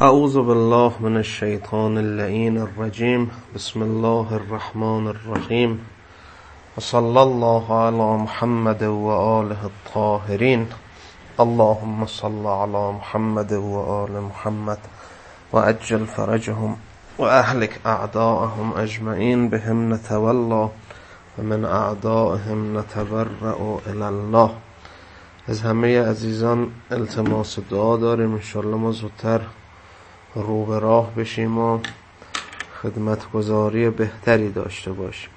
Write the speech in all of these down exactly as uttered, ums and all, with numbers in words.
اعوذ بالله من الشیطان اللعین الرجیم. بسم الله الرحمن الرحیم و صلی الله علی محمد و آله الطاهرین. اللهم صل علی محمد و آل محمد و عجل فرجهم و اهلک اعداءهم اجمعین بهم نتولا و من اعدائهم نتبرأ الی الله. از همه عزیزان التماس دعا داریم انشاءالله ما زودتر رو به راه بشیم و خدمتگزاری بهتری داشته باشیم.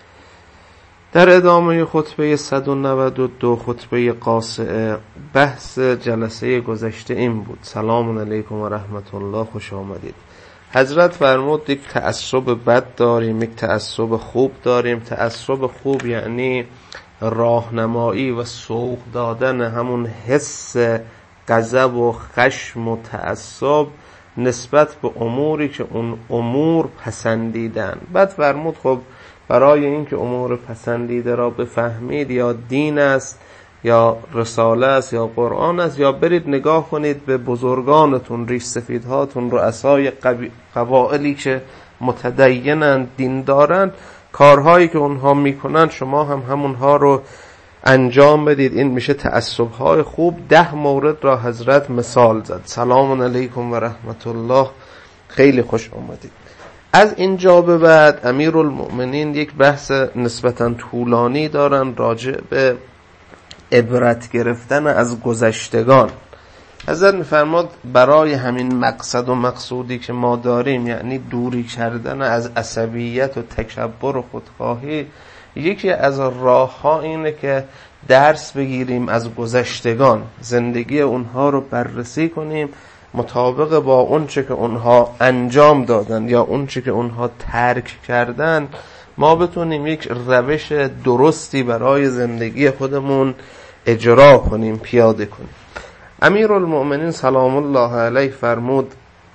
در ادامه خطبه صد و نود و دو خطبه قاصعه، بحث جلسه گذشته این بود. سلام علیکم و رحمت الله، خوش آمدید. حضرت فرمود یک تعصب بد داریم، یک تعصب خوب داریم. تعصب خوب یعنی راهنمایی و سوق دادن همون حس غضب و خشم و تعصب نسبت به اموری که اون امور پسندیدن. بعد فرمود خب برای اینکه امور پسندیده را بفهمید، یا دین است یا رساله است یا قرآن است، یا برید نگاه کنید به بزرگانتون، ریش سفیدهاتون، رؤسای قبایلی که متدینند، دین دارند، کارهایی که اونها میکنند شما هم همونها رو انجام بدید. این میشه تعصب‌های خوب. ده مورد را حضرت مثال زد. سلام علیکم و رحمت الله، خیلی خوش آمدید. از اینجا به بعد امیرالمؤمنین یک بحث نسبتاً طولانی دارن راجع به عبرت گرفتن از گذشتگان. حضرت میفرماد برای همین مقصد و مقصودی که ما داریم، یعنی دوری کردن از عصبیت و تکبر و خودخواهی، یکی از راه ها اینه که درس بگیریم از گذشتگان، زندگی اونها رو بررسی کنیم، مطابق با اون چه که اونها انجام دادن یا اون چه که اونها ترک کردن، ما بتونیم یک روش درستی برای زندگی خودمون اجرا کنیم، پیاده کنیم. امیرالمؤمنین سلام الله علیه فرمود،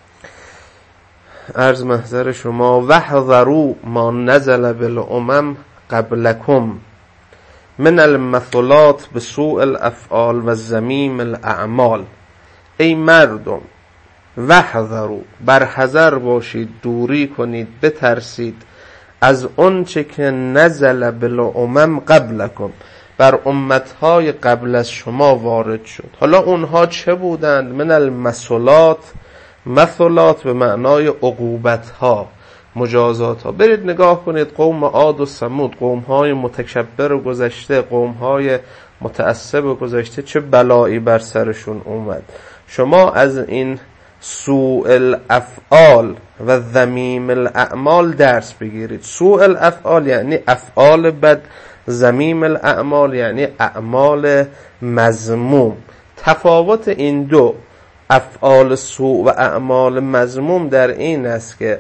عرض محضر شما، وحذروا ما نزل بالامم قبلکم من المثلات بسوء الافعال و ذمیم الاعمال. ای مردم، وحذروا، برحذر باشید، دوری کنید، بترسید از اون چه که نزل بالامم قبلکم، بر امتهای قبل از شما وارد شد. حالا اونها چه بودند؟ من المثلات، مثلات به معنای عقوبتها، مجازات ها. برید نگاه کنید قوم عاد و ثمود، قوم های متکبر و گذشته، قوم های متعصب و گذشته، چه بلایی بر سرشون اومد. شما از این سوء الافعال و ذمیم الاعمال درس بگیرید. سوء الافعال یعنی افعال بد، ذمیم الاعمال یعنی اعمال مذموم. تفاوت این دو، افعال سوء و اعمال مذموم، در این است که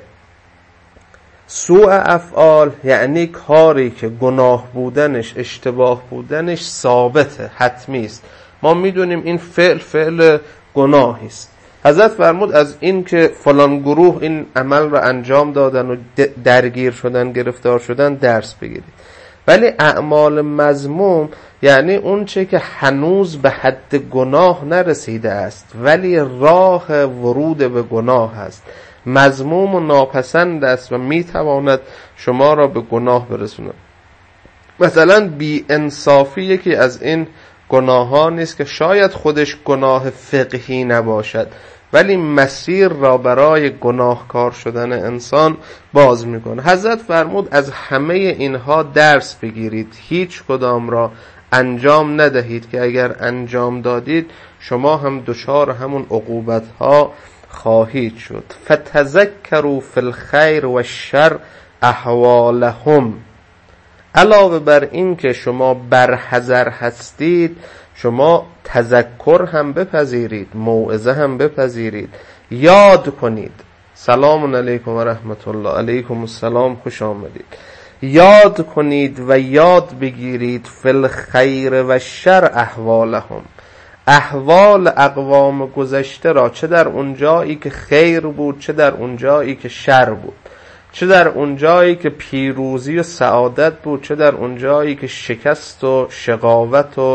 سوء افعال یعنی کاری که گناه بودنش، اشتباه بودنش ثابته، حتمی است. ما میدونیم این فعل فعل گناهی است. حضرت فرمود از این که فلان گروه این عمل رو انجام دادن و درگیر شدن، گرفتار شدن، درس بگیرید. ولی اعمال مذموم یعنی اون چه که هنوز به حد گناه نرسیده است ولی راه ورود به گناه است، مذموم و ناپسند است و میتواند شما را به گناه برسوند. مثلا بی انصافی یکی از این گناهان است که شاید خودش گناه فقهی نباشد ولی مسیر را برای گناهکار شدن انسان باز میکنه. حضرت فرمود از همه اینها درس بگیرید، هیچ کدام را انجام ندهید که اگر انجام دادید شما هم دچار همون عقوبت ها خواهید شد. فتذکروا فی الخیر و الشر احوالهم. علاوه بر این که شما برحذر هستید، شما تذکر هم بپذیرید، موعظه هم بپذیرید، یاد کنید. سلام علیکم و رحمت الله. علیکم السلام، خوش آمدید. یاد کنید و یاد بگیرید فی الخیر و الشر احوالهم، احوال اقوام گذشته را، چه در اون جایی که خیر بود، چه در اون جایی که شر بود، چه در اون جایی که پیروزی و سعادت بود، چه در اون جایی که شکست و شقاوت و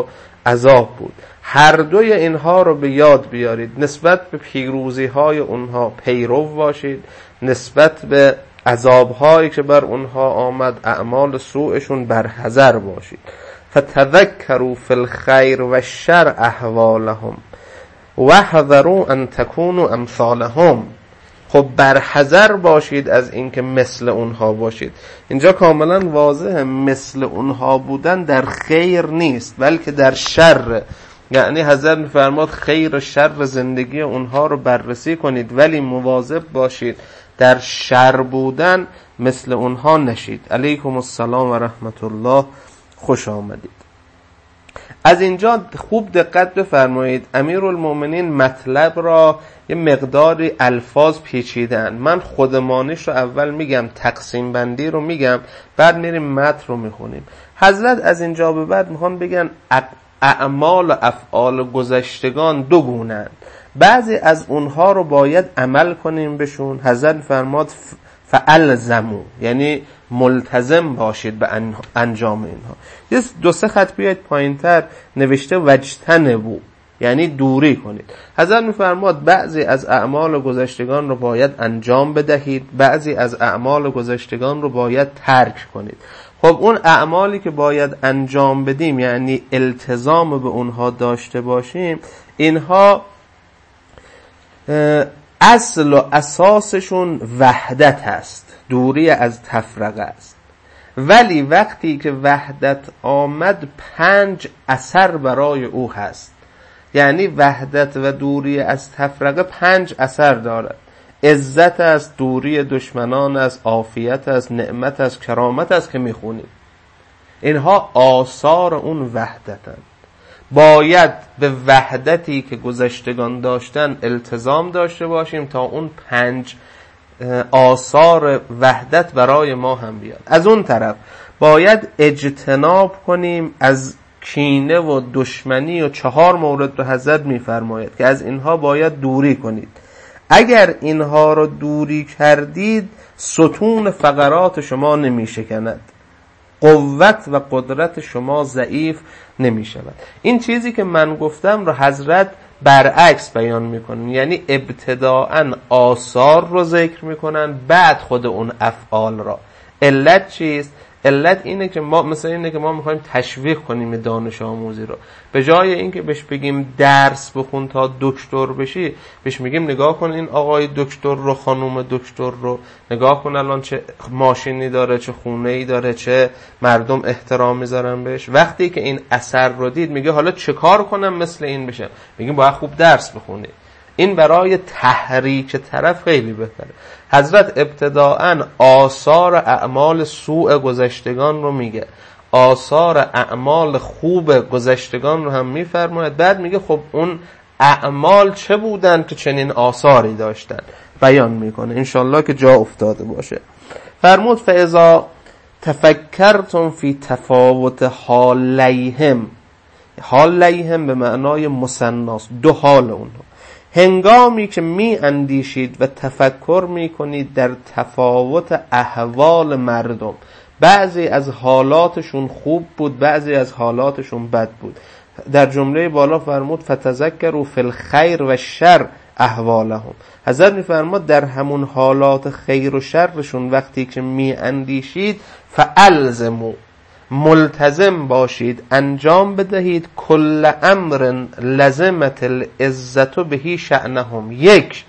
عذاب بود. هر دوی اینها رو به یاد بیارید، نسبت به پیروزی های اونها پیرو باشید، نسبت به عذاب هایی که بر اونها آمد اعمال سوءشون برحذر باشید. فتذکروا فی الخیر و الشر احوالهم واحذروا ان تکونوا امثالهم. خب برحذر باشید از اینکه مثل اونها باشید. اینجا کاملا واضحه مثل اونها بودن در خیر نیست بلکه در شر. یعنی حضرت میفرماد خیر و شر زندگی اونها رو بررسی کنید ولی مواظب باشید در شر بودن مثل اونها نشید. علیکم السلام و رحمت الله، خوش آمدید. از اینجا خوب دقت بفرمایید، امیرالمومنین مطلب را یه مقداری الفاظ پیچیدن. من خودمانیش رو اول میگم، تقسیم بندی رو میگم، بعد میریم متن رو میخونیم. حضرت از اینجا به بعد میخوان بگن اعمال و افعال گذشتگان دو گونه‌اند، بعضی از اونها رو باید عمل کنیم بهشون. حضرت فرماد فالزموا، یعنی ملتزم باشید به انجام اینها. یه دو سه خط بیاید پایینتر نوشته وجتنبوا، یعنی دوری کنید. حضرت میفرماد بعضی از اعمال گذشتگان رو باید انجام بدهید، بعضی از اعمال گذشتگان رو باید ترک کنید. خب اون اعمالی که باید انجام بدیم یعنی التزام به اونها داشته باشیم، اینها اصل و اساسشون وحدت است، دوری از تفرقه است. ولی وقتی که وحدت آمد پنج اثر برای او هست. یعنی وحدت و دوری از تفرقه پنج اثر دارد. عزت است، دوری دشمنان است، عافیت است، نعمت است، کرامت است که میخونیم. اینها آثار اون وحدتند. باید به وحدتی که گذشتگان داشتن التزام داشته باشیم تا اون پنج آثار وحدت برای ما هم بیاد. از اون طرف باید اجتناب کنیم از کینه و دشمنی و چهار مورد رو حضرت میفرماید که از اینها باید دوری کنید. اگر اینها رو دوری کردید ستون فقرات شما نمی شکند، قوت و قدرت شما ضعیف نمی شود. این چیزی که من گفتم رو حضرت برعکس بیان میکنن، یعنی ابتداءً آثار رو ذکر میکنن بعد خود اون افعال را. علت چیست؟ علت اینه که ما مثلا اینه که ما میخوایم تشویق کنیم دانش آموزی رو. به جای اینکه بهش بگیم درس بخون تا دکتر بشی، بهش میگیم نگاه کن این آقای دکتر رو، خانوم دکتر رو، نگاه کن الان چه ماشینی داره، چه خونه‌ای داره، چه مردم احترام میذارن بهش. وقتی که این اثر رو دید میگه حالا چه کار کنم مثل این بشم؟ میگیم باید خوب درس بخونی. این برای تحریک طرف خیلی بهتره. حضرت ابتداءً آثار اعمال سوء گذشتگان رو میگه، آثار اعمال خوب گذشتگان رو هم میفرماید، بعد میگه خب اون اعمال چه بودن که چنین آثاری داشتن، بیان میکنه. انشالله که جا افتاده باشه. فرمود فاذا تفکرتم فی تفاوت حالیهم. حالیهم به معنای مثناست، دو حال اونها. هنگامی که می اندیشید و تفکر می کنید در تفاوت احوال مردم، بعضی از حالاتشون خوب بود، بعضی از حالاتشون بد بود. در جمله بالا فرمود فتذکروا فی الخیر و الشر احوالهم. حضرت می فرمود در همون حالات خیر و شرشون وقتی که می اندیشید فالزموا، ملتزم باشید، انجام بدهید کل امر لزمت العزت بهی شأنهم. یک،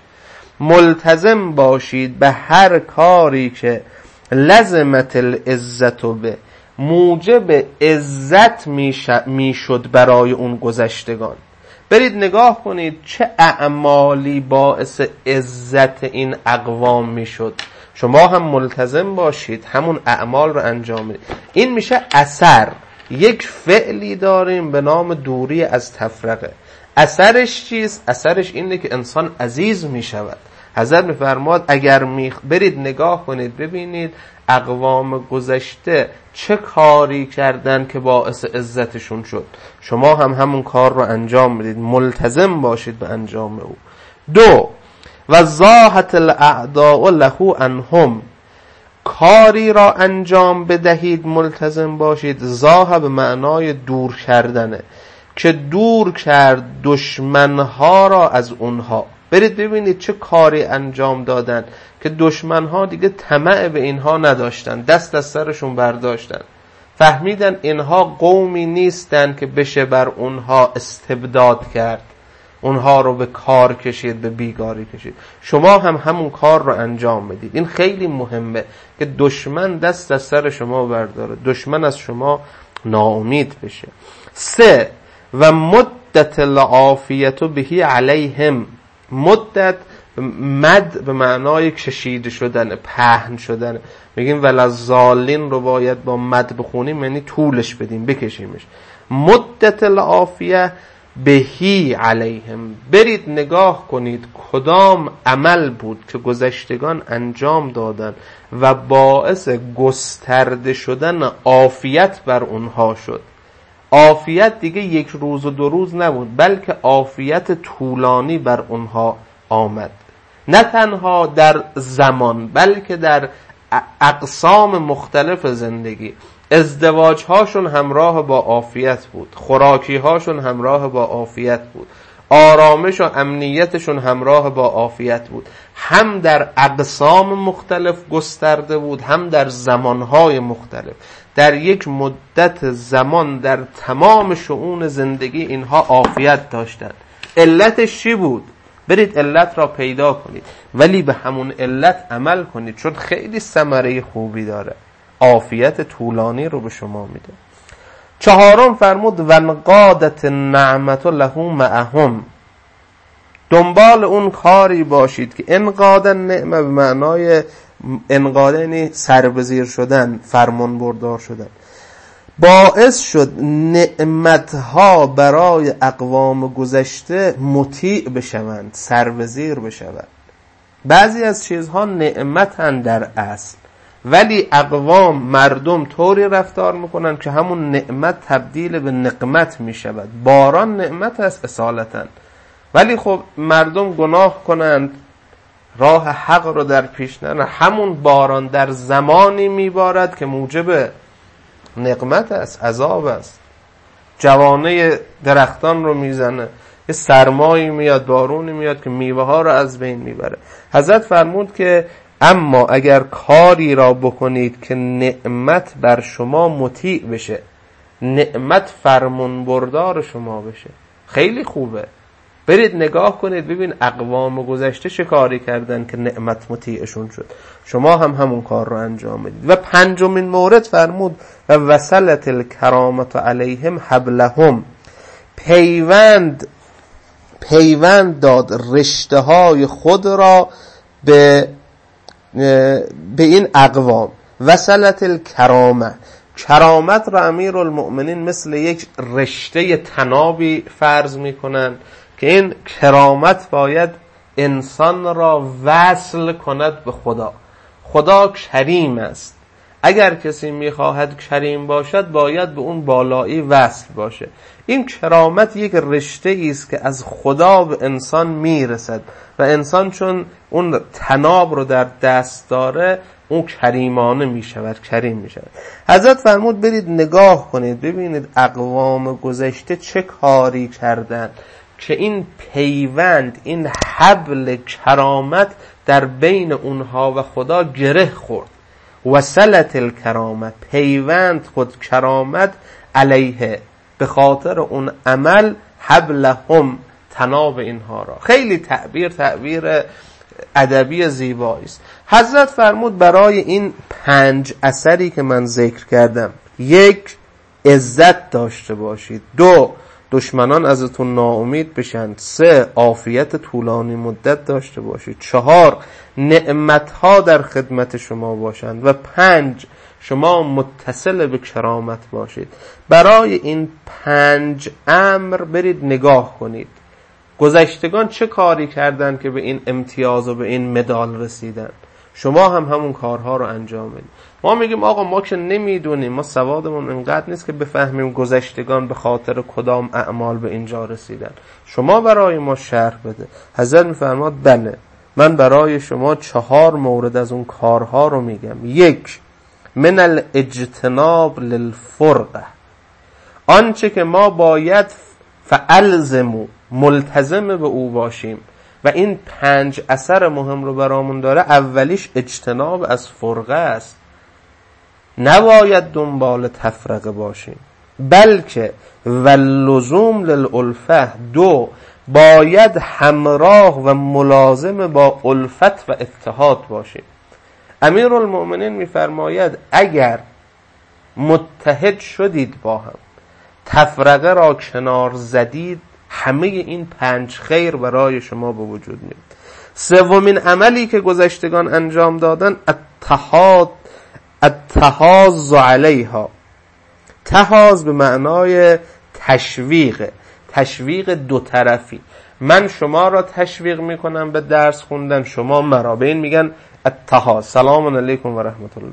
ملتزم باشید به هر کاری که لزمت العزت به موجب عزت میشد برای اون گذشتگان. برید نگاه کنید چه اعمالی باعث عزت این اقوام میشد. شما هم ملتزم باشید همون اعمال رو انجام بدید. این میشه اثر. یک فعلی داریم به نام دوری از تفرقه. اثرش چیست؟ اثرش اینه که انسان عزیز میشود. حضرت میفرماد اگر می برید نگاه کنید ببینید اقوام گذشته چه کاری کردن که باعث عزتشون شد، شما هم همون کار رو انجام بدید، ملتزم باشید به انجام او. دو، و زاحت الاعداء له عنهم، کاری را انجام بدهید ملتزم باشید. زاح به معنای دور کردنه. که دور کرد دشمنها را از اونها. برید ببینید چه کاری انجام دادن که دشمنها دیگه طمع به اینها نداشتن، دست از سرشون برداشتن، فهمیدن اینها قومی نیستن که بشه بر اونها استبداد کرد، اونها رو به کار کشید، به بیگاری کشید. شما هم همون کار رو انجام بدید. این خیلی مهمه که دشمن دست از سر شما برداره، دشمن از شما ناامید بشه. سه، و مدت العافیت بهی علیهم. مدت مد به معنای کشیده شدن، پهن شدن. میگیم ولذالین رو باید با مد بخونیم، یعنی طولش بدیم، بکشیمش. مدت العافیه بهی علیهم. برید نگاه کنید کدام عمل بود که گذشتگان انجام دادن و باعث گسترده شدن عافیت بر اونها شد. عافیت دیگه یک روز و دو روز نبود، بلکه عافیت طولانی بر اونها آمد. نه تنها در زمان، بلکه در اقسام مختلف زندگی. ازدواج هاشون همراه با عافیت بود، خوراکی هاشون همراه با عافیت بود، آرامش و امنیتشون همراه با عافیت بود. هم در اقسام مختلف گسترده بود، هم در زمانهای مختلف. در یک مدت زمان در تمام شؤون زندگی اینها عافیت داشتند. علتش چی بود؟ برید علت را پیدا کنید، ولی به همون علت عمل کنید، چون خیلی ثمره خوبی داره، عافیت طولانی رو به شما میده. چهارم فرمود وانقادت النعمت له معهم. دنبال اون کاری باشید که انقاد نعمه به معنای انقاد یعنی سربزیر شدن، فرمان بردار شدن، باعث شد نعمتها برای اقوام گذشته مطیع بشوند، سربزیر بشوند. بعضی از چیزها نعمتن در اصل، ولی اقوام مردم طوری رفتار میکنن که همون نعمت تبدیل به نقمت میشود. باران نعمت است اصالتاً، ولی خب مردم گناه کنند، راه حق رو در پیش نرن، همون باران در زمانی میبارد که موجب نقمت است، عذاب است. جوانه درختان رو میزنه، یه سرمایی میاد، بارونی میاد که میوه ها رو از بین میبره. حضرت فرمود که اما اگر کاری را بکنید که نعمت بر شما مطیع بشه، نعمت فرمان بردار شما بشه، خیلی خوبه. برید نگاه کنید ببین اقوام گذشته چه کاری کردن که نعمت مطیعشون شد، شما هم همون کار رو انجام بدید. و پنجمین مورد فرمود و وصلت الکرامت علیهم حبلهم. پیوند پیوند داد رشته های خود را به به این اقوام. وصلت الکرامه، کرامت را امیرالمؤمنین مثل یک رشته طنابی فرض میکنن که این کرامت باید انسان را وصل کند به خدا. خدا کریم است، اگر کسی میخواهد کریم باشد باید به اون بالایی وصل باشه. این کرامت یک رشته است که از خدا به انسان میرسد و انسان چون اون طناب رو در دست داره اون کریمانه میشود، کریم میشود. حضرت فرمود برید نگاه کنید ببینید اقوام گذشته چه کاری کردن که این پیوند، این حبل کرامت در بین اونها و خدا گره خورد. وصلت الکرامت، پیوند خود کرامت علیه، به خاطر اون عمل حبلهم، طناب اینها را. خیلی تعبیر تعبیر ادبی زیبایی است. حضرت فرمود برای این پنج اثری که من ذکر کردم، یک، عزت داشته باشید. دو، دشمنان ازتون ناامید بشن. سه، عافیت طولانی مدت داشته باشید. چهار، نعمتها در خدمت شما باشند. و پنج، شما متصل به کرامت باشید. برای این پنج امر برید نگاه کنید گذشتگان چه کاری کردن که به این امتیاز و به این مدال رسیدن. شما هم همون کارها رو انجام بدید. ما میگیم آقا ما که نمیدونیم، ما سوادمون اینقدر نیست که بفهمیم گذشتگان به خاطر کدام اعمال به اینجا رسیدن. شما برای ما شرح بده. حضرت میفرماد بله، من برای شما چهار مورد از اون کارها رو میگم. یک، من الاجتناب للفرقه، آنچه که ما باید فالزموا، ملتزم به او باشیم. و این پنج اثر مهم رو برامون داره. اولیش اجتناب از فرقه است، نباید دنبال تفرقه باشیم، بلکه واللزوم للالفه. دو، باید همراه و ملازم با الفت و اتحاد باشیم. امیرالمؤمنین میفرماید اگر متحد شدید با هم، تفرقه را کنار زدید، همه این پنج خیر برای شما به وجود میاد. سومین عملی که گذشتگان انجام دادن اتحاد اتحاز علیها. تحاز به معنای تشویق، تشویق دو طرفی. من شما را تشویق میکنم به درس خوندن، شما مرا. به این میگن اتحاز. سلام علیکم و رحمت الله.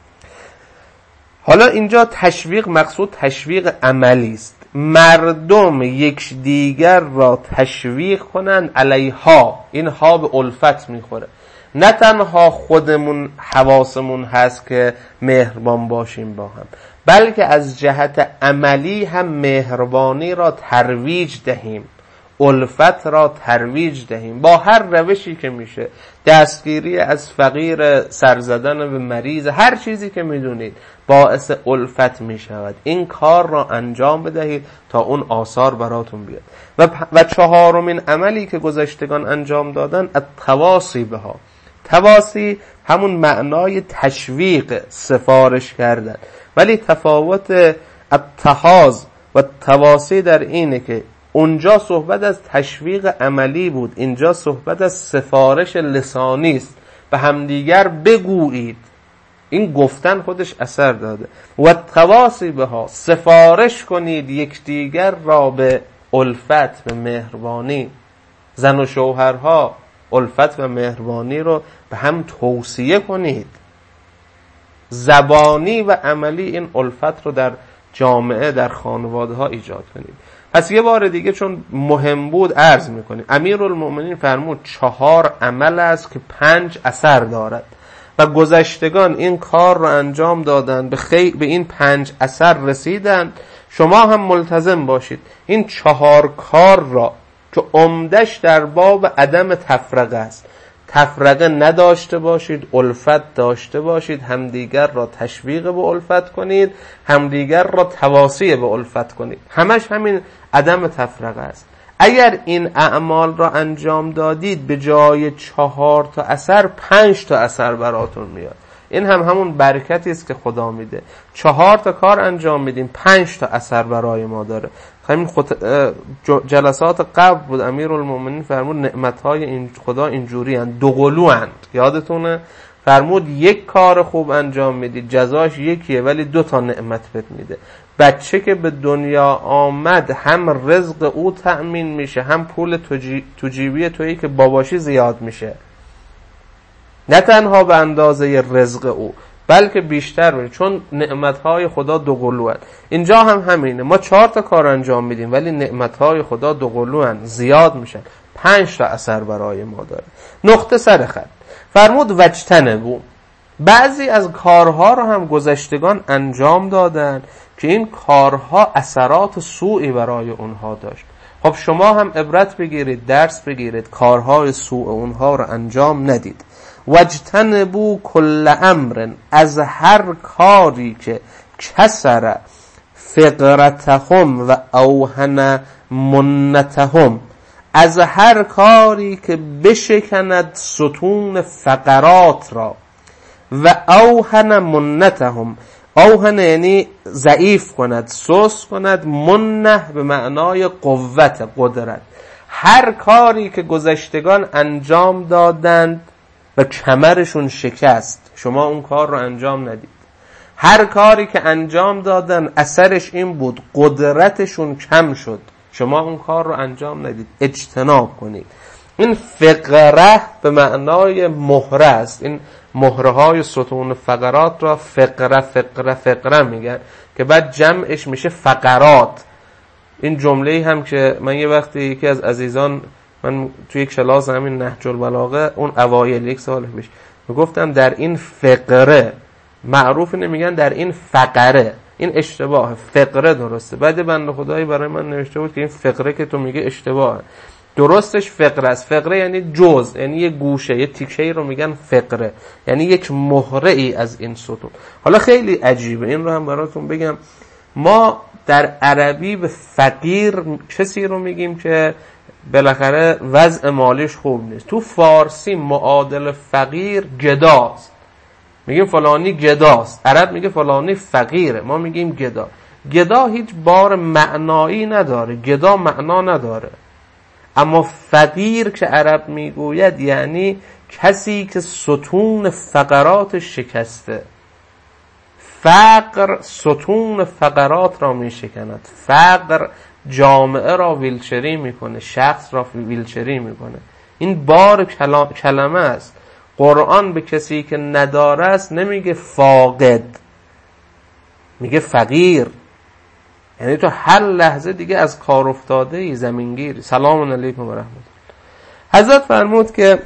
حالا اینجا تشویق مقصود تشویق عملی است. مردم یک دیگر را تشویق کنند علیها. این ها به الفت میخوره. نه تنها خودمون حواسمون هست که مهربان باشیم با هم، بلکه از جهت عملی هم مهربانی را ترویج دهیم، الفت را ترویج دهیم با هر روشی که میشه. دستگیری از فقیر، سرزدن به مریض، هر چیزی که میدونید باعث الفت میشود. این کار را انجام بدهید تا اون آثار براتون بیاد. و, و چهارمین عملی که گذشتگان انجام دادن التواصی بها. تواصی همون معنای تشویق، سفارش کردن، ولی تفاوت اتحاز و تواصی در اینه که اونجا صحبت از تشویق عملی بود، اینجا صحبت از سفارش لسانی است. به همدیگر بگویید. این گفتن خودش اثر داده. و تواصی بها، سفارش کنید یکدیگر را به الفت، به مهربانی. زن و شوهرها الفت و مهربانی رو به هم توصیه کنید. زبانی و عملی این الفت رو در جامعه، در خانواده ها ایجاد کنید. پس یه بار دیگه چون مهم بود عرض میکنیم. امیرالمؤمنین فرمود چهار عمل است که پنج اثر دارد و گذشتگان این کار رو انجام دادن، به, خی... به این پنج اثر رسیدن. شما هم ملتزم باشید این چهار کار را که عمدش در باب عدم تفرقه است. تفرقه نداشته باشید، الفت داشته باشید، همدیگر را تشویق به الفت کنید، همدیگر را تواصی به الفت کنید. همش همین عدم تفرقه است. اگر این اعمال را انجام دادید، به جای چهار تا اثر پنج تا اثر براتون میاد. این هم همون برکتی است که خدا میده. چهار تا کار انجام میدیم، پنج تا اثر برای ما داره. همین جلسات قبل بود امیرالمؤمنین فرمود نعمتهای این خدا اینجوری اند، دو قلو اند. یادتونه فرمود یک کار خوب انجام میدید جزاش یکیه، ولی دو تا نعمت بهت میده. بچه که به دنیا آمد هم رزق او تأمین میشه، هم پول تو جیبی تویی که باباشی زیاد میشه. نه تنها به اندازه رزق او بلکه بیشتر میشه، چون نعمتهای خدا دو قلو هست. اینجا هم همینه. ما چهار تا کار انجام میدیم ولی نعمتهای خدا دو قلو هست، زیاد میشن. پنج تا اثر برای ما داره. نقطه سر خط فرمود وجتنبو. بعضی از کارها رو هم گذشتگان انجام دادن که این کارها اثرات سوئی برای اونها داشت. خب شما هم عبرت بگیرید، درس بگیرید، کارهای سوء اونها رو انجام ندید. وجتنبو کل امر، از هر کاری که کسر فقرتهم و اوهن منتهم، از هر کاری که بشکند ستون فقرات را، و اوهن منتهم، اوهن یعنی ضعیف کند، سست کند، منه به معنای قوت، قدرت. هر کاری که گذشتگان انجام دادند و کمرشون شکست، شما اون کار رو انجام ندید. هر کاری که انجام دادن اثرش این بود قدرتشون کم شد، شما اون کار رو انجام ندید. اجتناب کنید. این فقره به معنای مهره است. این مهره های ستون فقرات را فقره فقره فقره میگن که بعد جمعش میشه فقرات. این جمله هم که من یه وقتی یکی از عزیزان، من توی یک کلاس همین نهج البلاغه اون اوایل یک سال پیش میگفتم در این فقره، معروف نمیگن در این فقره. این اشتباه. فقره درسته. بعد بنده خدایی برای من نوشته بود که این فقره که تو میگه اشتباهه. درستش فقره است. فقره یعنی جزء، یعنی یه گوشه، یه تیکه‌ای رو میگن فقره، یعنی یک مهره ای از این ستون. حالا خیلی عجیبه، این رو هم براتون بگم. ما در عربی به فقیر کسی رو میگیم که بالاخره وضع مالیش خوب نیست. تو فارسی معادل فقیر گداست. میگیم فلانی گداست. عرب میگه فلانی فقیره، ما میگیم گدا. گدا هیچ بار معنایی نداره، گدا معنا نداره. اما فقیر که عرب میگوید یعنی کسی که ستون فقرات شکسته. فقر ستون فقرات را میشکند. فقر جامعه را ویلچری میکنه، شخص را ویلچری میکنه. این بار کلمه است. قرآن به کسی که نداره است نمیگه فاقد، میگه فقیر. یعنی تو هر لحظه دیگه از کار افتاده ای، زمینگیری. سلام علیکم و رحمت الله. حضرت فرمود که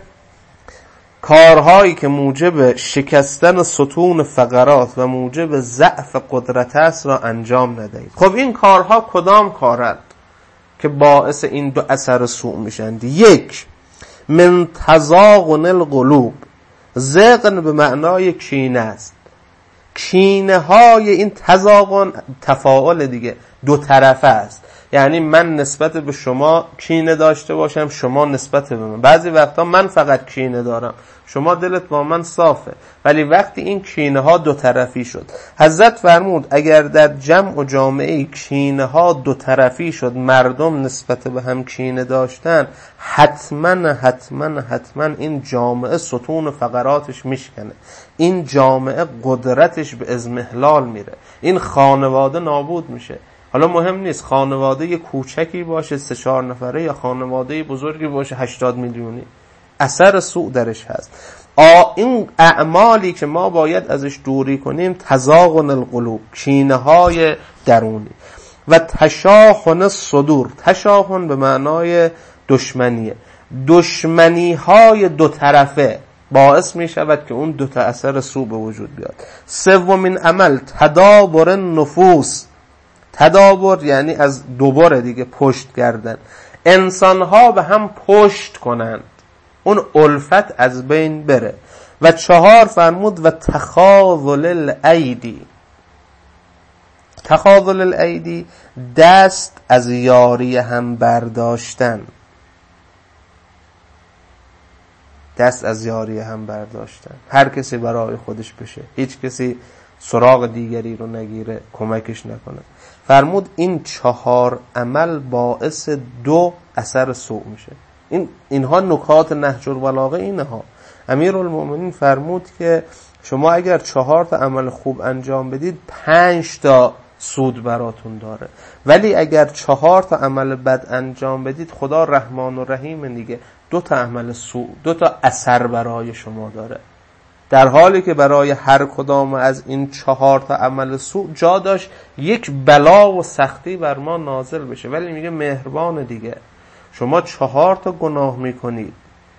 کارهایی که موجب شکستن ستون فقرات و موجب ضعف قدرت است را انجام ندهید. خب این کارها کدام کارند که باعث این دو اثر سوء میشند؟ یک، من تزاغن القلوب. زغن به معنای کینه است. کینه های این تزاغن تفاعل دیگه، دو طرفه است. یعنی من نسبت به شما کینه داشته باشم، شما نسبت به من. بعضی وقتا من فقط کینه دارم، شما دلت با من صافه، ولی وقتی این کینه ها دو طرفی شد، حضرت فرمود اگر در جمع و جامعه کینه ها دو طرفی شد، مردم نسبت به هم کینه داشتن، حتما حتما حتما این جامعه ستون فقراتش میشکنه، این جامعه قدرتش به اضمحلال میره، این خانواده نابود میشه. حالا مهم نیست خانواده یه کوچکی باشه سه چهار نفره یا خانواده بزرگی باشه هشتاد میلیونی، اثر سوء درش هست. آ این اعمالی که ما باید ازش دوری کنیم تزاغن القلوب، کینه های درونی و تشاحن الصدور. تشاحن به معنای دشمنیه. دشمنی های دو طرفه باعث می شود که اون دو تا اثر سوء به وجود بیاد. سومین عمل تدابر النفوس. تدابر یعنی از دوباره دیگه پشت کردن، انسان ها به هم پشت کنند، اون الفت از بین بره. و چهار فرمود و تخاذل الایدی. تخاذل الایدی دست از یاری هم برداشتن، دست از یاری هم برداشتن. هر کسی برای خودش بشه، هیچ کسی سراغ دیگری رو نگیره، کمکش نکنه. فرمود این چهار عمل باعث دو اثر سوء میشه. این اینها نکات نهج البلاغه اینها. امیرالمومنین فرمود که شما اگر چهار تا عمل خوب انجام بدید پنج تا سود براتون داره، ولی اگر چهار تا عمل بد انجام بدید خدا رحمان و رحیم دیگه، دو تا عمل سوء، دو تا اثر برای شما داره. در حالی که برای هر کدام از این چهار تا عمل سوء جا داشت یک بلا و سختی بر ما نازل بشه، ولی میگه مهربان دیگه. شما چهار تا گناه میکنید،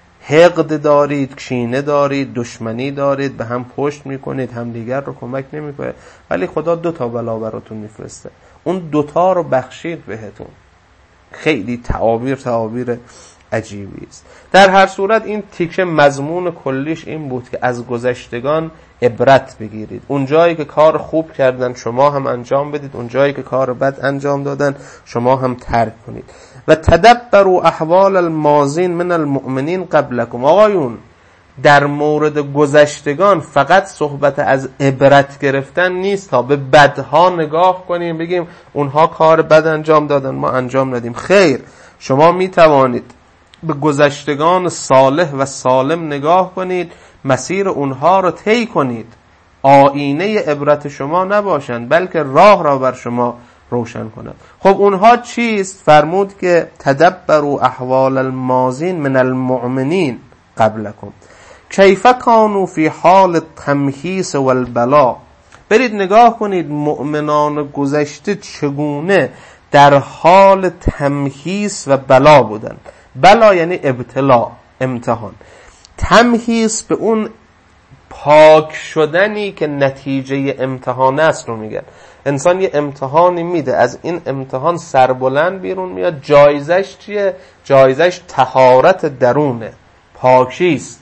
حقد دارید، کینه دارید، دشمنی دارید، به هم پشت میکنید، هم دیگر رو کمک نمیکنه، ولی خدا دو تا بلا براتون میفرسته، اون دوتا رو بخشید بهتون. خیلی تعابیر تعابیر عجیبی است. در هر صورت این تیکه مضمون کلیش این بود که از گذشتگان عبرت بگیرید. اون جایی که کار خوب کردن شما هم انجام بدید، اون جایی که کار بد انجام دادن شما هم ترک کنید. و تدبروا احوال الماضین من المؤمنین قبلکم. آقایون در مورد گذشتگان فقط صحبت از عبرت گرفتن نیست ها، به بدها نگاه کنیم بگیم اونها کار بد انجام دادن ما انجام ندیم. خیر، شما می توانید به گذشتگان صالح و سالم نگاه کنید، مسیر اونها رو طی کنید، آینه عبرت شما نباشند بلکه راه را بر شما روشن کنند. خب اونها چیست؟ فرمود که تدبروا احوال الماضین من المؤمنین قبلکم کیف کانوا فی حال التمحیص والبلا. برید نگاه کنید مؤمنان گذشته چگونه در حال تمحیص و بلا بودن. بلا یعنی ابتلا، امتحان. تمحیص به اون پاک شدنی که نتیجه امتحان است رو میگن. انسان یه امتحانی میده، از این امتحان سربلند بیرون میاد. جایزش چیه؟ جایزش طهارت درونه، پاکیست،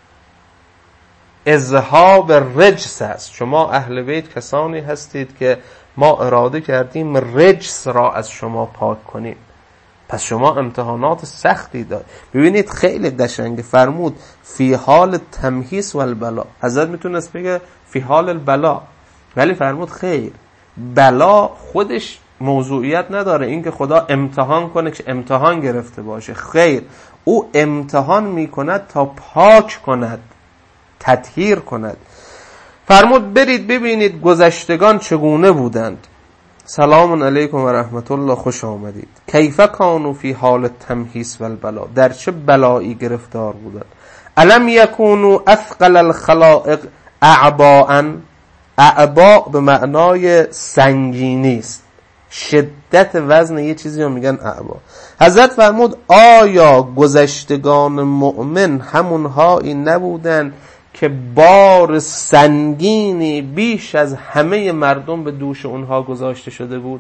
اذهاب رجس است. شما اهل بیت کسانی هستید که ما اراده کردیم رجس را از شما پاک کنیم. پس شما امتحانات سختی دارید. ببینید خیلی قشنگه فرمود فی حال تمحیص و البلا. حضرت میتونست بگه فی حال البلا، ولی فرمود خیر، بلا خودش موضوعیت نداره این که خدا امتحان کنه که امتحان گرفته باشه. خیر، او امتحان میکند تا پاک کند، تطهیر کند. فرمود برید ببینید گذشتگان چگونه بودند. سلام علیکم و رحمت الله، خوش آمدید. کیف کانوا فی حال تمحیص و البلا، در چه بلایی گرفتار بودند. الم یکونوا اثقل الخلائق اعباء. اعباء به معنای سنگینی است، شدت وزن یه چیزی رو میگن اعباء. حضرت فرمود آیا گذشتگان مؤمن همونهایی نبودن که بار سنگینی بیش از همه مردم به دوش اونها گذاشته شده بود؟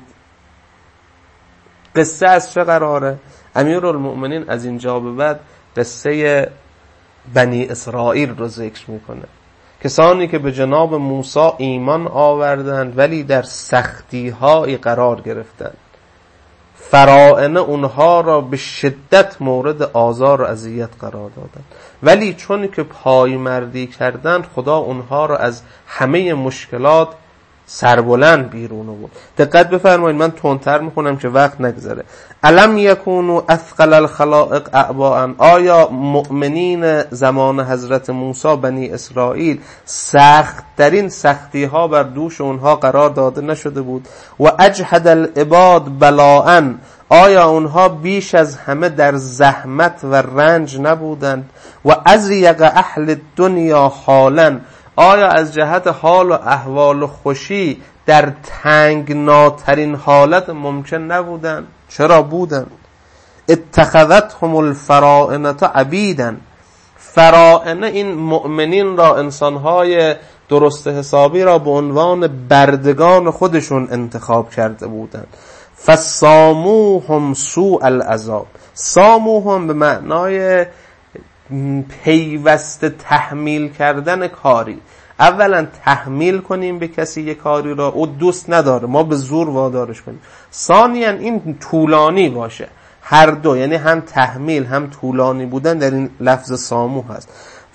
قصه از چه قراره؟ امیرالمؤمنین از اینجا به بعد قصه بنی اسرائیل رو ذکر میکنه. کسانی که به جناب موسی ایمان آوردند ولی در سختی هایی قرار گرفتند. فرائنه اونها را به شدت مورد آزار و اذیت قرار دادند، ولی چون که پایمردی کردند خدا اونها را از همه مشکلات سربلند بیرون آورد. دقت بفرمایید، من تندتر میخونم که وقت نگذره. الم یکونوا اثقل الخلائق اعباء. آیا مؤمنین زمان حضرت موسی بنی اسرائیل سخت ترین سختی ها بر دوش اونها قرار داده نشده بود؟ و اجهد العباد بلاء. آیا اونها بیش از همه در زحمت و رنج نبودند؟ و ازیق اهل الدنیا حالا. آیا از جهت حال و احوال و خوشی در تنگناترین حالت ممکن نبودن؟ چرا بودن؟ اتخذتهم الفرائنة عبیدا. فرائنه این مؤمنین را، انسانهای درست حسابی را به عنوان بردگان خودشون انتخاب کرده بودند. فساموهم سوء العذاب. ساموهم به معنای پیوسته تحمیل کردن کاری. اولا تحمیل کنیم به کسی یک کاری را او دوست نداره، ما به زور وادارش کنیم. ثانیا این طولانی باشه. هر دو، یعنی هم تحمیل هم طولانی بودن در این لفظ سامو هست.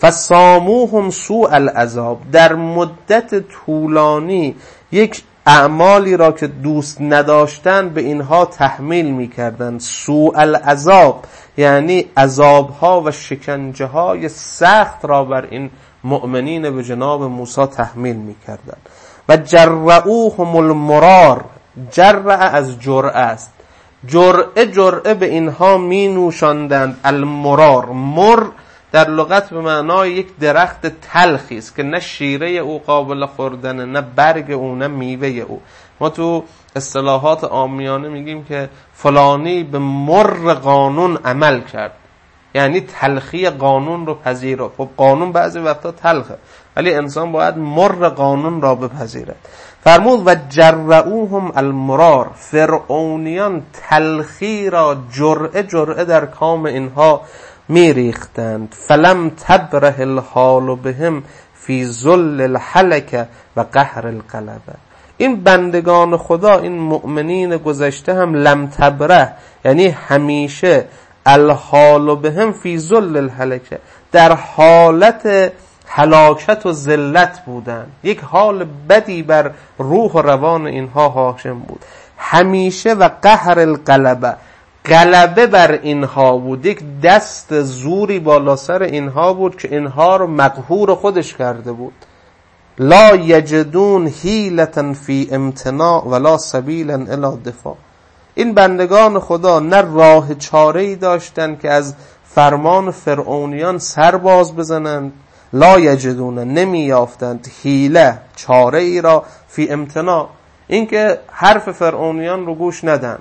فساموهم سوء العذاب. در مدت طولانی یک اعمالی را که دوست نداشتن به اینها تحمیل می‌کردند. سوء العذاب یعنی عذاب‌ها و شکنجه‌های سخت را بر این مؤمنین به جناب موسی تحمیل می‌کردند. و جرعوهم المرار. جرع از جرعه است. جرعه جرعه به اینها می نوشاندند. المرار، مر در لغت به معنای یک درخت تلخی است که نه شیره او قابل خوردن، نه برگ او، نه میوه او. ما تو اصطلاحات عامیانه میگیم که فلانی به مر قانون عمل کرد، یعنی تلخی قانون رو پذیرفت. خب قانون بعضی وقتا تلخه، ولی انسان باید مر قانون را بپذیرد. فرمود و جرعوهم المرار. فرعونیان تلخی را جرعه جرعه در کام اینها میریختند. فلم تبره الحال بهم فی ذل الحلکه و قهر القلبه. این بندگان خدا، این مؤمنین گذشته هم لم تبره یعنی همیشه، الحال بهم فی ذل الحلکه، در حالت هلاکت و ذلت بودن. یک حال بدی بر روح و روان اینها حاکم بود همیشه. و قهر القلبه، غلبه بر اینها بود، یک دست زوری بالا سر اینها بود که اینها رو مقهور خودش کرده بود. لا یجدون حیلة فی امتناع ولا سبیلا الی دفاع. این بندگان خدا نه راه چاره‌ای داشتند که از فرمان فرعونیان سر باز بزنند. لا یجدون، نمی یافتند، حیله، چاره ای را، فی امتناع، اینکه حرف فرعونیان رو گوش ندن،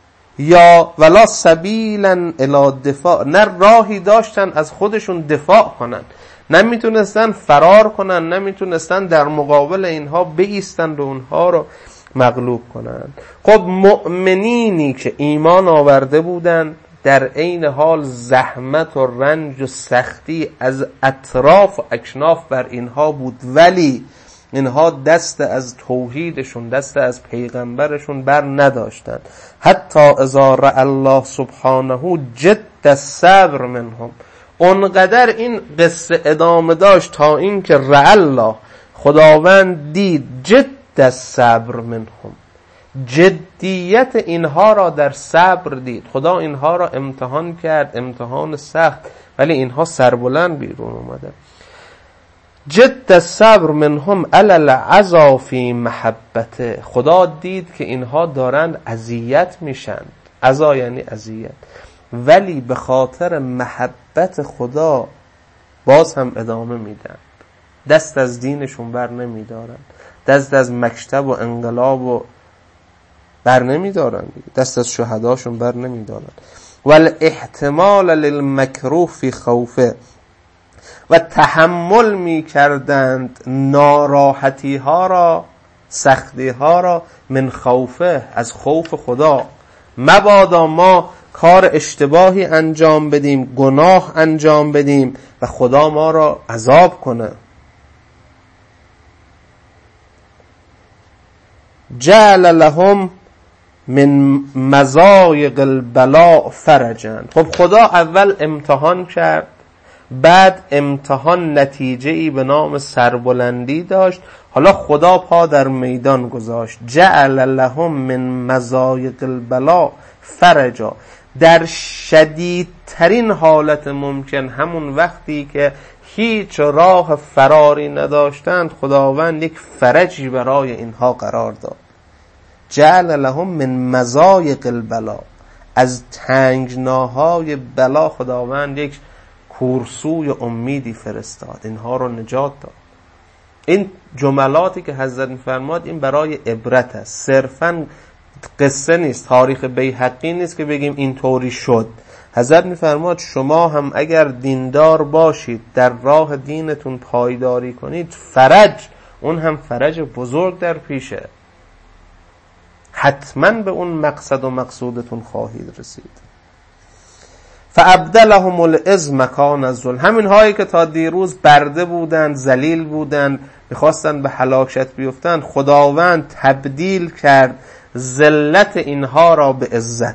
یا ولا سبیلا الی دفاع، نه راهی داشتن از خودشون دفاع کنن، نمیتونستن فرار کنن، نمیتونستن در مقابل اینها بایستن و اونها رو مغلوب کنن. خب مؤمنینی که ایمان آورده بودن در عین حال زحمت و رنج و سختی از اطراف و اکناف بر اینها بود، ولی اینها دست از توحیدشون، دست از پیغمبرشون بر نداشتن. حتی اذا رأى الله سبحانه جد الصبر منهم، اونقدر این قصه ادامه داشت تا اینکه رأى الله، خداوند دید جد الصبر منهم، جدیت اینها را در صبر دید. خدا اینها را امتحان کرد، امتحان سخت، ولی اینها سربلند بیرون اومدن. جد الصبر منهم علی العزا فی محبته، خدا دید که اینها دارند اذیت میشن، عزا یعنی اذیت، ولی به خاطر محبت خدا باز هم ادامه میدن، دست از دینشون بر نمیدارن، دست از مکتب و انقلاب و بر نمیدارن، دست از شهداشون بر نمیدارن. والاحتمال للمکروه فی خوفه، و تحمل می کردند ناراحتی ها را، سختی ها را، من خوفه، از خوف خدا. مبادا ما کار اشتباهی انجام بدیم، گناه انجام بدیم و خدا ما را عذاب کنه. جعل لهم من مضایق البلاء فرجا. خب خدا اول امتحان کرد، بعد امتحان نتیجه ای به نام سربلندی داشت، حالا خدا پا در میدان گذاشت. جعل لهم من مضایق البلاء فرجا، در شدیدترین حالت ممکن، همون وقتی که هیچ راه فراری نداشتند، خداوند یک فرجی برای اینها قرار داد. جعل لهم من مضایق البلاء، از تنگناهای بلا خداوند یک کورسوی امیدی فرستاد، اینها رو نجات داد. این جملاتی که حضرت می‌فرماد این برای عبرت است، صرفاً قصه نیست، تاریخ بیهقی نیست که بگیم این طوری شد. حضرت می‌فرماد شما هم اگر دیندار باشید، در راه دینتون پایداری کنید، فرج، اون هم فرج بزرگ در پیشه، حتما به اون مقصد و مقصودتون خواهید رسید. فابدلهم العز مکان الذل، همین هایی که تا دیروز برده بودند، ذلیل بودند، میخواستند به هلاکت بیفتند، خداوند تبدیل کرد ذلت اینها را به عزت.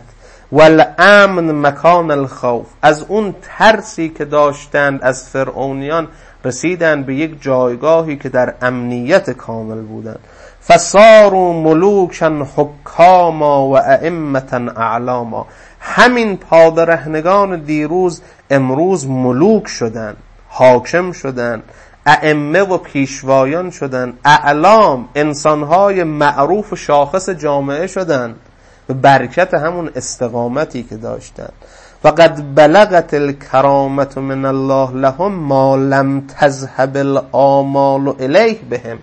والامن مکان الخوف، از اون ترسی که داشتند از فرعونیان رسیدند به یک جایگاهی که در امنیت کامل بودند. فصاروا ملوکا حکاما و ائمة اعلاما، همین پادرهنگان دیروز امروز ملوک شدند، حاکم شدند، ائمه و پیشوایان شدند، اعلام، انسانهای معروف و شاخص جامعه شدند به برکت همون استقامتی که داشتند. وقد بلغت الکرامة من الله لهم ما لم تذهب الآمال الیه بهم،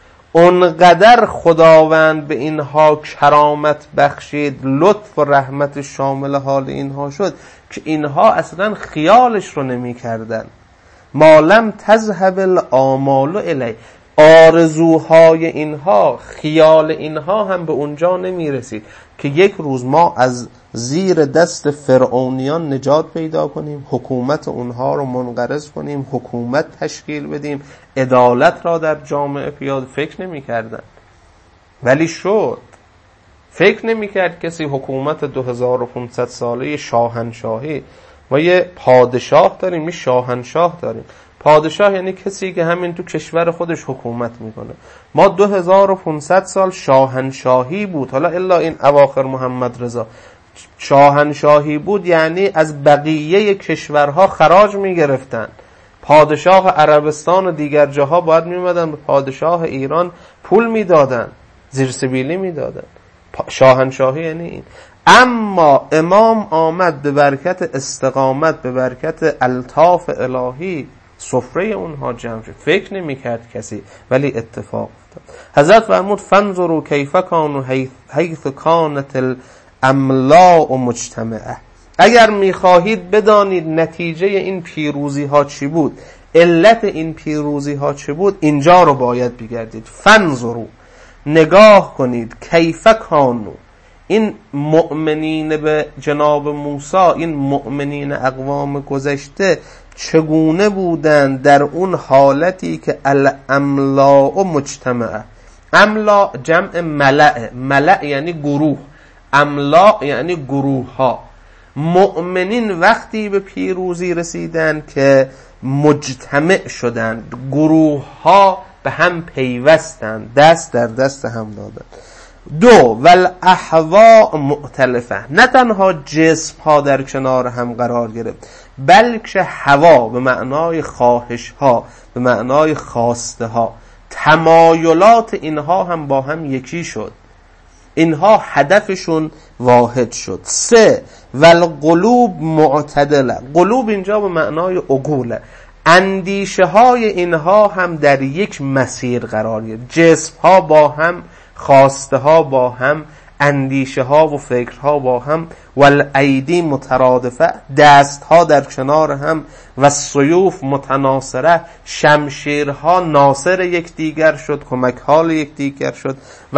اونقدر خداوند به اینها کرامت بخشید، لطف و رحمت شامل حال اینها شد که اینها اصلا خیالش رو نمی کردن. ما لم تذهب الآمال الیه، آرزوهای اینها، خیال اینها هم به اونجا نمی رسید که یک روز ما از زیر دست فرعونیان نجات پیدا کنیم، حکومت اونها رو منقرض کنیم، حکومت تشکیل بدیم، عدالت را در جامعه پیاده. فکر نمی کردن، ولی شد. فکر نمی کرد کسی حکومت دو هزار و پانصد ساله شاهنشاهی، ما یه پادشاه داریم، یه شاهنشاه داریم. پادشاه یعنی کسی که همین تو کشور خودش حکومت میکنه. ما دو هزار و پانصد سال شاهنشاهی بود، حالا الا این اواخر محمد رضا شاهنشاهی بود، یعنی از بقیه کشورها خراج میگرفتن. پادشاه عربستان و دیگر جاها باید میومدن به پادشاه ایران پول میدادن، زیرسبیلی میدادن. شاهنشاهی یعنی این. اما امام آمد به برکت استقامت، به برکت الطاف الهی، سفره اونها جمع شد. فکر نمی کرد کسی، ولی اتفاق افتاد. حضرت فرمود فانظروا کیف کانوا حیث کانت الاملاء مجتمعه، اگر میخواهید بدانید نتیجه این پیروزی ها چی بود، علت این پیروزی ها چه بود؟ اینجا رو باید بگردید. فنظروا، نگاه کنید، کیف کانوا، این مؤمنین به جناب موسی، این مؤمنین اقوام گذشته چگونه بودند در اون حالتی که الاملاء مجتمعه. املاء جمع ملأ، ملأ یعنی گروه، املاء یعنی گروه ها. مؤمنین وقتی به پیروزی رسیدن که مجتمع شدند، گروه ها به هم پیوستند، دست در دست هم دادند. دو، والاحواء مؤتلفه، نه تنها جسم ها در کنار هم قرار گرفت، بلکه هوا به معنای خواهش ها، به معنای خواسته ها، تمایلات اینها هم با هم یکی شد، اینها هدفشون واحد شد. سه، والقلوب معتدله، قلوب اینجا به معنای عقوله، اندیشه های اینها هم در یک مسیر قرار گرفت، جسم ها با هم، خواسته ها با هم، اندیشه ها و فکرها با هم. والایدی مترادفه، دست ها در کنار هم. و سیوف متناصره، شمشیرها ناصر یک دیگر شد، کمک حال یک دیگر شد.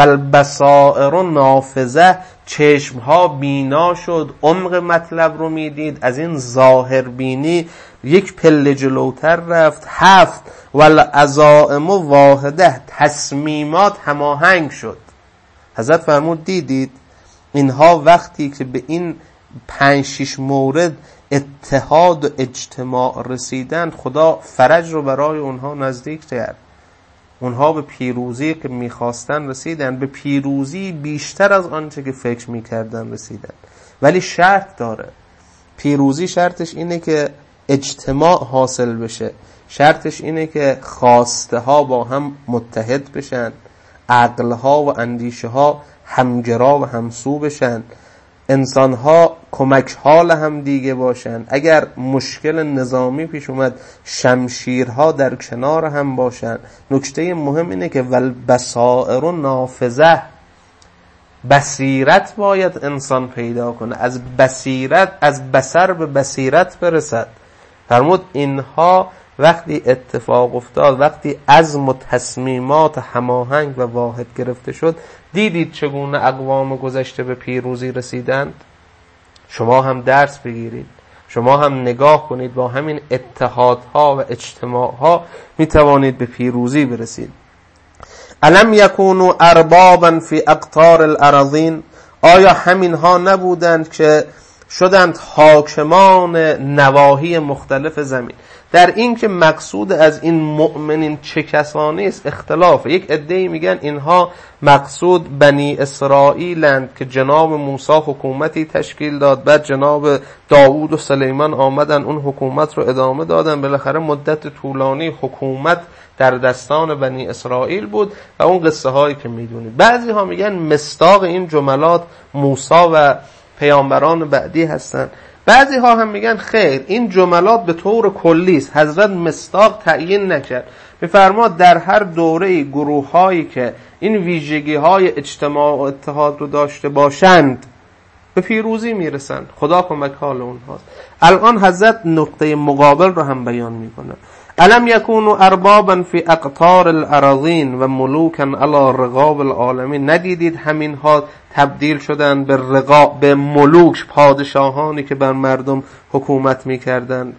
والبصائر نافذه، چشم ها بینا شد، عمق مطلب رو میدید، از این ظاهر بینی یک پله جلوتر رفت. هفت، والعزائم واحده، تصمیمات هماهنگ شد. حضرت فرمود دیدید اینها وقتی که به این پنج شش مورد اتحاد و اجتماع رسیدن، خدا فرج رو برای اونها نزدیک کرد، اونها به پیروزی که میخواستن رسیدن، به پیروزی بیشتر از آنچه که فکر میکردن رسیدن. ولی شرط داره، پیروزی شرطش اینه که اجتماع حاصل بشه، شرطش اینه که خواسته ها با هم متحد بشن، عقل ها و اندیشه ها همگرا و همسو بشن، انسان ها کمک حال هم دیگه باشن، اگر مشکل نظامی پیش اومد شمشیرها در کنار هم باشن. نکته مهم اینه که والبصائر نافذه، بصیرت باید انسان پیدا کنه، از بصیرت، از بصر به بصیرت برسد. فرمود اینها وقتی اتفاق افتاد، وقتی عزم و تصمیمات هماهنگ و واحد گرفته شد، دیدید چگونه اقوام گذشته به پیروزی رسیدند. شما هم درس بگیرید، شما هم نگاه کنید، با همین اتحادها و اجتماعها می توانید به پیروزی برسید. الم یکونوا اربابا فی اقطار الاراضین، آیا همینها نبودند که شدند حاکمان نواحی مختلف زمین؟ در این که مقصود از این مؤمنین چه کسانی است اختلاف. یک عده‌ای میگن اینها مقصود بنی اسرائیلند که جناب موسی حکومتی تشکیل داد، بعد جناب داوود و سلیمان آمدن اون حکومت رو ادامه دادن، بالاخره مدت طولانی حکومت در دستان بنی اسرائیل بود و اون قصه هایی که میدونید. بعضی ها میگن مصداق این جملات موسی و پیامبران بعدی هستن. بعضی ها هم میگن خیر، این جملات به طور کلی است، حضرت مصداق تعیین نکرد. میفرماد در هر دوره گروه هایی که این ویژگی های اجتماع و اتحاد رو داشته باشند به پیروزی میرسند. خدا کمک حال اونهاست. الان حضرت نقطه مقابل رو هم بیان میکنه. الم یکونوا اربابا فی اقطار الاراضین و ملوکا علی رقاب العالمین، ندیدید همینها تبدیل شدن به رقاب، به ملوک، پادشاهانی که بر مردم حکومت میکردند.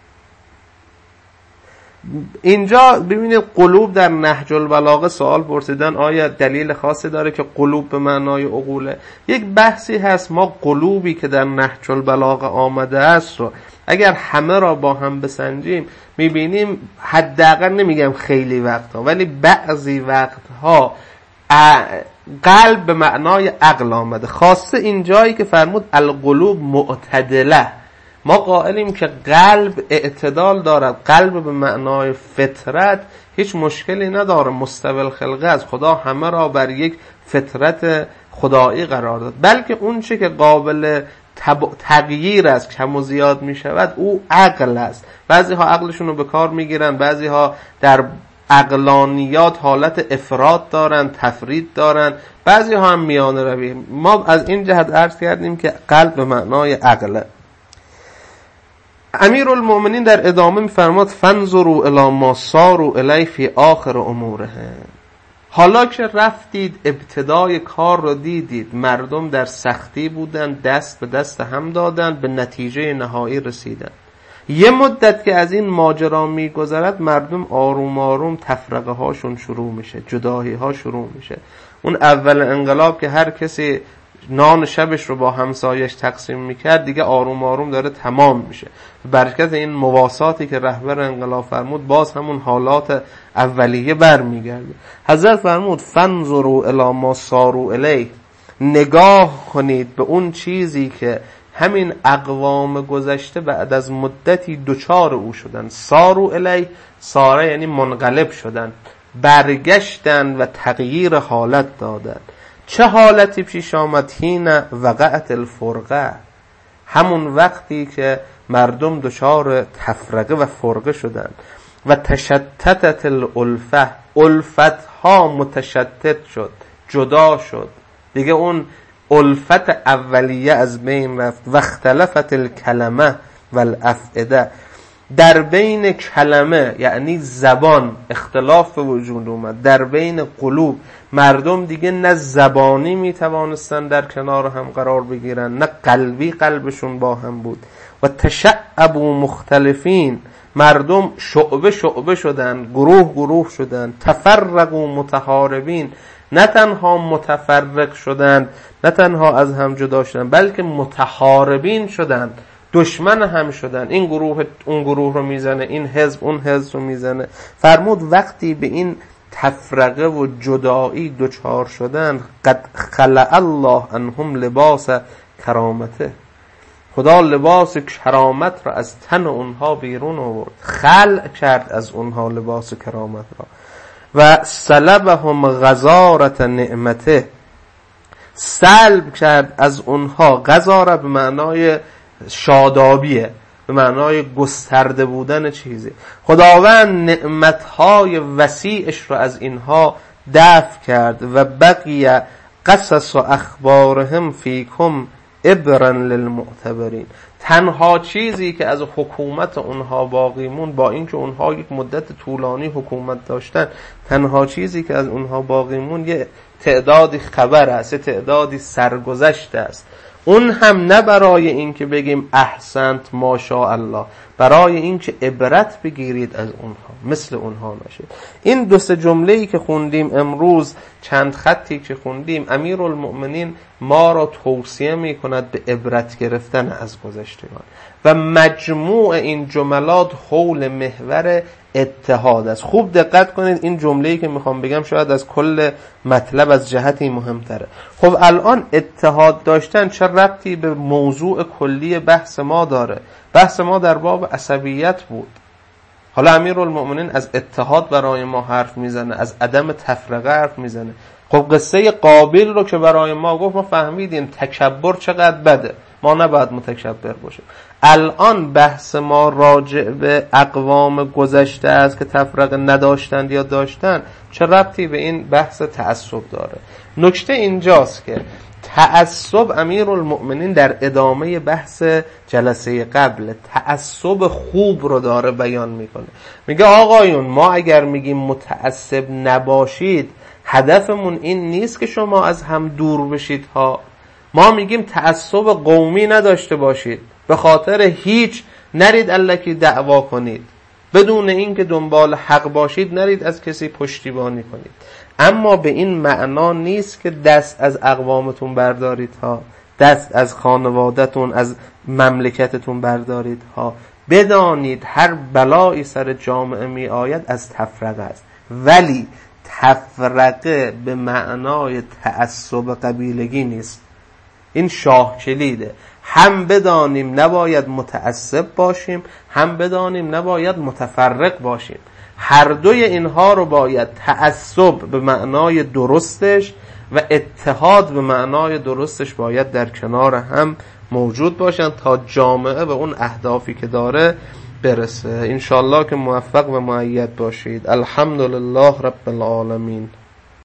اینجا ببینید قلوب در نهج البلاغه سوال پرسیدن آیا دلیل خاصی داره که قلوب به معنای عقوله؟ یک بحثی هست، ما قلوبی که در نهج البلاغه آمده است رو اگر همه را با هم بسنجیم میبینیم، حداقل نمیگم خیلی وقتها ولی بعضی وقتها قلب به معنای عقل آمده، خاصه این جایی که فرمود القلوب معتدله. ما قائلیم که قلب اعتدال دارد، قلب به معنای فطرت هیچ مشکلی نداره، مستوی الخلقه است، خدا همه را بر یک فطرت خدایی قرار داد، بلکه اون چه که قابل تغییر است، کم و زیاد می شود، او عقل است. بعضی ها عقلشون رو به کار می گیرن، بعضی ها در عقلانیات حالت افراط دارن، تفرید دارن، بعضی ها هم میانه روی. ما از این جهت عرض کردیم که قلب به معنای عقله. امیرالمؤمنین در ادامه میفرماد فانظروا الی ما صاروا الیه فی آخر امورهم. حالا که رفتید ابتدای کار رو دیدید، مردم در سختی بودن، دست به دست هم دادن، به نتیجه نهایی رسیدن. یه مدت که از این ماجرا میگذرد، مردم آروم آروم تفرقه هاشون شروع میشه، جدایی ها شروع میشه. اون اول انقلاب که هر کسی نان شبش رو با همسایش تقسیم میکرد، دیگه آروم آروم داره تمام میشه. برکت این مواساتی که رهبر انقلاب فرمود، باز همون حالات اولیه برمیگرده. حضرت فرمود فانظروا الی ما صاروا الیه، نگاه کنید به اون چیزی که همین اقوام گذشته بعد از مدتی دوچار او شدن. صاروا الیه، ساره یعنی منقلب شدن، برگشتن و تغییر حالت دادن. چه حالتی پیش آمد؟ حین وقعت الفرقه، همون وقتی که مردم دچار تفرقه و فرقه شدن. و تشتتت الالفه، الفت ها متشتت شد، جدا شد، دیگه اون الفت اولیه از بین رفت. و اختلفت الکلمه و الافئده، در بین کلمه یعنی زبان اختلاف وجود اومد، در بین قلوب مردم دیگه نه زبانی میتوانستن در کنار هم قرار بگیرن، نه قلبی قلبشون با هم بود. و تشعبوا مختلفین، مردم شعبه شعبه شدن، گروه گروه شدن. تفرقوا متحاربین، نه تنها متفرق شدن، نه تنها از هم جدا شدن، بلکه متحاربین شدن، دشمن هم شدن. این گروه اون گروه رو میزنه، این حزب اون حزب رو میزنه. فرمود وقتی به این تفرقه و جدایی دچار شدن، قد خلع الله عنهم لباس کرامته، خدا لباس کرامت را از تن اونها بیرون آورد، خلع کرد از اونها لباس کرامت را. و سلبهم غزارت نعمته، سلب کرد از اونها. غزاره به معنای شادابیه، به معنای گسترده بودن چیزی. خداوند نعمتهای وسیعش رو از اینها دفع کرد. و بقی قصص و اخبارهم فیکم عبرا للمعتبرین، تنها چیزی که از حکومت اونها باقی مون، با اینکه اونها یک مدت طولانی حکومت داشتن، تنها چیزی که از اونها باقی مون یه تعدادی خبر است، یه تعدادی سرگذشت است. اون هم نه برای این که بگیم احسنت ماشاءالله، برای این که عبرت بگیرید از اونها، مثل اونها نشید. این دو سه جمله‌ای که خوندیم امروز، چند خطی که خوندیم، امیرالمؤمنین ما را توصیه می‌کند به عبرت گرفتن از گذشتگان. و مجموع این جملات حول محور اتحاد است. خوب دقت کنید، این جمله‌ای که میخوام بگم شاید از کل مطلب از جهتی مهمتره. خب الان اتحاد داشتن چه ربطی به موضوع کلی بحث ما داره؟ بحث ما در باب عصبیت بود. حالا امیرالمؤمنین از اتحاد برای ما حرف میزنه، از عدم تفرقه حرف میزنه. خب قصه قابیل رو که برای ما گفت، ما فهمیدیم تکبر چقدر بده، ما نباید متکبر باشیم. الان بحث ما راجع به اقوام گذشته است که تفرقه نداشتند یا داشتن، چه ربطی به این بحث تعصب داره؟ نکته اینجاست که تعصب، امیرالمؤمنین در ادامه بحث جلسه قبل تعصب خوب رو داره بیان میکنه. میگه آقایون، ما اگر میگیم متعصب نباشید، هدفمون این نیست که شما از هم دور بشید ها. ما میگیم تعصب قومی نداشته باشید، به خاطر هیچ نرید الکی دعوا کنید، بدون اینکه دنبال حق باشید نرید از کسی پشتیبانی کنید. اما به این معنا نیست که دست از اقوامتون بردارید ها، دست از خانوادتون، از مملکتتون بردارید ها. بدانید هر بلایی سر جامعه می آید از تفرقه است، ولی تفرقه به معنای تعصب قبیلگی نیست. این شاه کلیده. هم بدانیم نباید متعصب باشیم، هم بدانیم نباید متفرق باشیم. هر دوی اینها رو باید، تعصب به معنای درستش و اتحاد به معنای درستش باید در کنار هم موجود باشن تا جامعه به اون اهدافی که داره برسه. انشالله که موفق و مؤید باشید. الحمدلله رب العالمین.